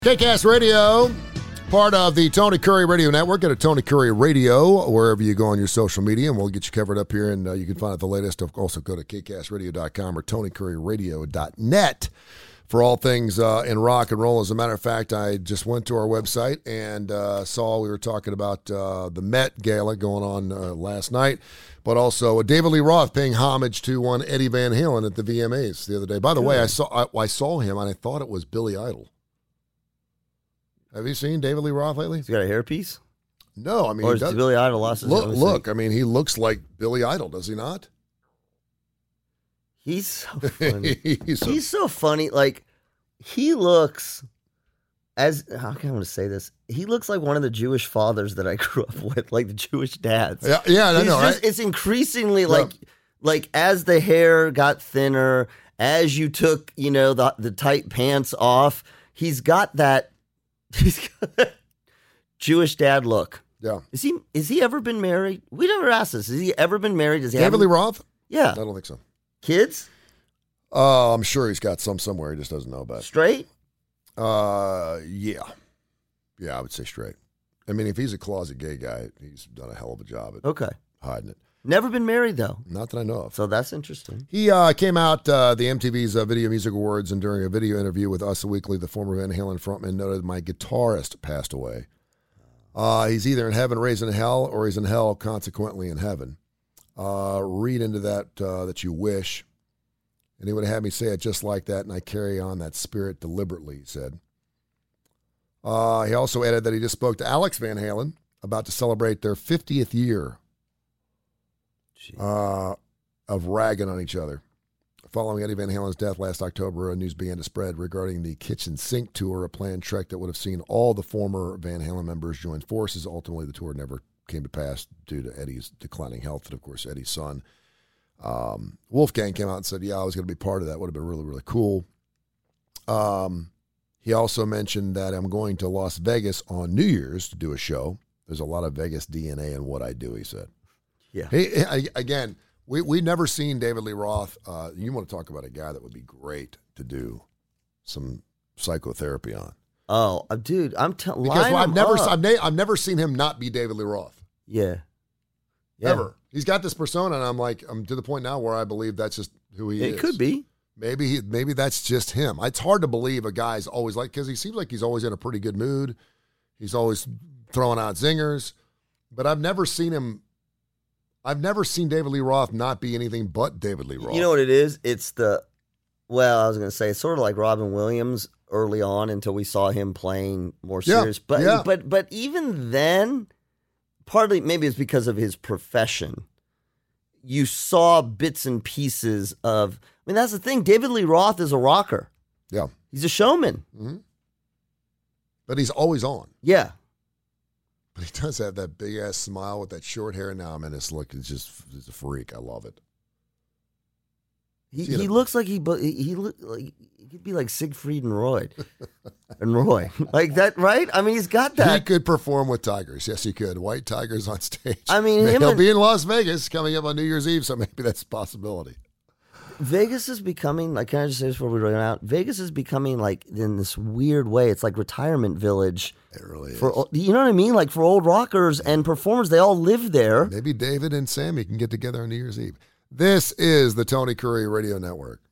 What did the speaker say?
KCAST Radio, part of the Tony Curry Radio Network. Go to Tony Curry Radio, wherever you go on your social media, and we'll get you covered up here, and you can find out the latest. Also, go to kcastradio.com or tonycurryradio.net for all things in rock and roll. As a matter of fact, I just went to our website and saw we were talking about the Met Gala going on last night, but also David Lee Roth paying homage to one Eddie Van Halen at the VMAs the other day. By the way, I saw him, and I thought it was Billy Idol. Have you seen David Lee Roth lately? He's got a hairpiece? No, I mean... Or is Billy Idol lost his Look, I mean, he looks like Billy Idol, does he not? He's so funny. He's so funny. Like, he looks... How can I want to say this? He looks like one of the Jewish fathers that I grew up with, like the Jewish dads. Yeah, I know, right? It's increasingly like as the hair got thinner, as you took, the tight pants off, he's got that Jewish dad look. Yeah. Is he ever been married? We never asked this. Has he ever been married? David Lee Roth? Yeah. I don't think so. Kids? I'm sure he's got some somewhere. He just doesn't know about it. Straight? Yeah. Yeah, I would say straight. I mean, if he's a closet gay guy, he's done a hell of a job at hiding it. Never been married, though. Not that I know of. So that's interesting. He came out the MTV's Video Music Awards, and during a video interview with Us Weekly, the former Van Halen frontman noted, "My guitarist passed away. He's either in heaven, raised in hell, or he's in hell, consequently in heaven. Read into that you wish." And he would have had me say it just like that, and I carry on that spirit deliberately, he said. He also added that he just spoke to Alex Van Halen about to celebrate their 50th year of ragging on each other. Following Eddie Van Halen's death last October, news began to spread regarding the Kitchen Sink tour, a planned trek that would have seen all the former Van Halen members join forces. Ultimately, the tour never came to pass due to Eddie's declining health, and of course, Eddie's son, Wolfgang, came out and said, "Yeah, I was going to be part of that. Would have been really, really cool." He also mentioned that I'm going to Las Vegas on New Year's to do a show. There's a lot of Vegas DNA in what I do, he said. Yeah. Again, we never seen David Lee Roth. You want to talk about a guy that would be great to do some psychotherapy on? Oh, dude, because I've never seen him not be David Lee Roth. Yeah. Ever. He's got this persona, and I'm to the point now where I believe that's just who he is. It could be. Maybe that's just him. It's hard to believe a guy's always like, because he seems like he's always in a pretty good mood. He's always throwing out zingers, but I've never seen David Lee Roth not be anything but David Lee Roth. You know what it is? It's I was going to say, it's sort of like Robin Williams early on until we saw him playing more serious. But even then, partly maybe it's because of his profession. You saw bits and pieces of, that's the thing. David Lee Roth is a rocker. Yeah. He's a showman. Mm-hmm. But he's always on. Yeah. But he does have that big ass smile with that short hair now. He's a freak. I love it. He looks like he could be like Siegfried and Roy. Like that, right? He's got that. He could perform with tigers. Yes, he could. White tigers on stage. He'll be in Las Vegas coming up on New Year's Eve, so maybe that's a possibility. Vegas is becoming, like, can I just say this before we run out? Vegas is becoming, like, in this weird way, it's like retirement village. It really is. You know what I mean? Like, for old rockers and performers, they all live there. Maybe David and Sammy can get together on New Year's Eve. This is the Tony Curry Radio Network.